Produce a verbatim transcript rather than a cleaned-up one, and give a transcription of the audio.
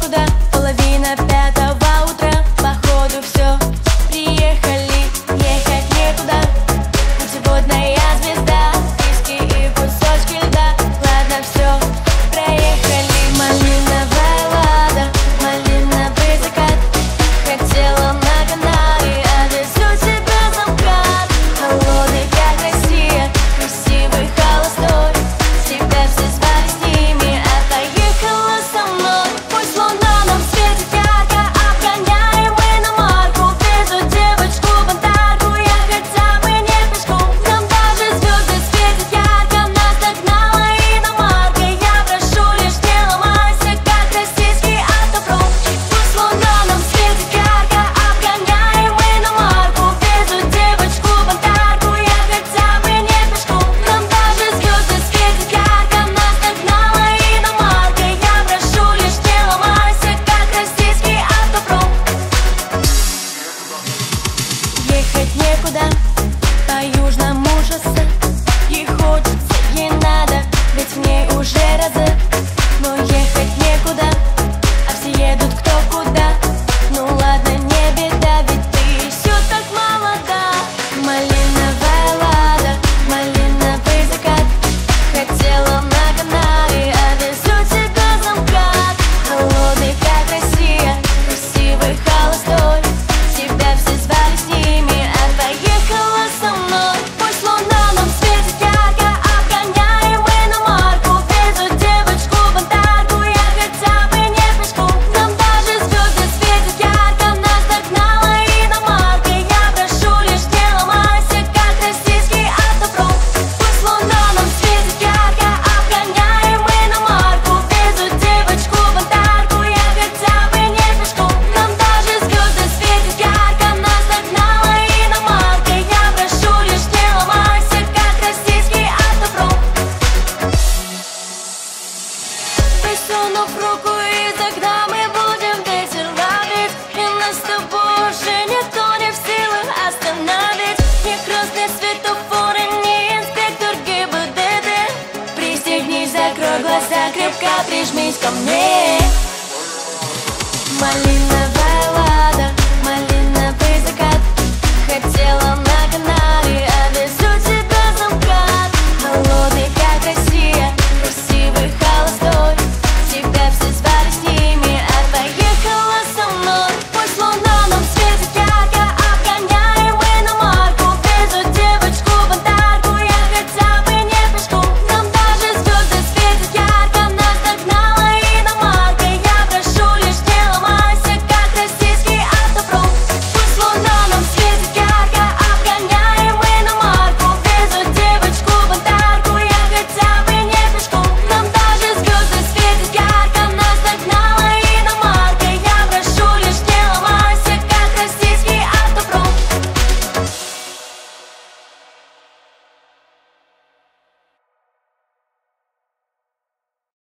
некуда. Половина пятого утра, походу все, приехали, ехать некуда. Путеводная звезда, виски и кусочки льда. Ладно, все, проехали. Малиновая лада, малиновый закат. Хотела на Канары, отвезу тебя в МКАД. Холодный, как Россия, красивый, холостой. Тебя все звали с ними, а поехала со мной. Пусть луна нам светит ярко, обгоняем мы иномарку. Везу девочку в Антарку, я хотя бы не пешком. Нам даже звезды светят ярко, нас догнала иномарка. Я прошу, лишь не ломайся, как российский автопром. Пусть луна нам светит ярко, обгоняем мы иномарку. Везу девочку в Антарку, я хотя бы не пешком. Нам даже звезды светят ярко, нас догнала иномарка. Я прошу, лишь не ломайся, как российский автопром. Ехать некуда по южному шоссе. Ей хочется, ей надо, ведь в ней уже разы. Но ехать некуда, а все едут кто куда. Ну ладно, не беда, ведь ты еще так молода. Малиновая лада, малиновый закат. Хотела на Канары, отвезу тебя в МКАД. Холодный, как Россия, красивый, холостой. Тебя все звали с ними, а поехала со мной. Пусть луна нам светит ярко, обгоняем мы иномарку. Везу девочку в Антарку, я хотя бы не пешком. Нам даже звезды светят ярко, нас догнала иномарка. Я прошу, лишь не ломайся, как российский автопром. Пусть луна нам светит ярко, обгоняем мы иномарку. Везу девочку в Антарку, я хотя бы не пешком. Нам даже звезды светят ярко, нас догнала иномарка. Я прошу, лишь не ломайся, как российский автопром. Присунув руку из окна, мы будем ветер ловить. И нас с тобой уже никто не в силах остановить. Ни красный светофор и ни инспектор ГИБДД. Пристегнись, закрой глаза, крепко прижмись ко мне. Молись.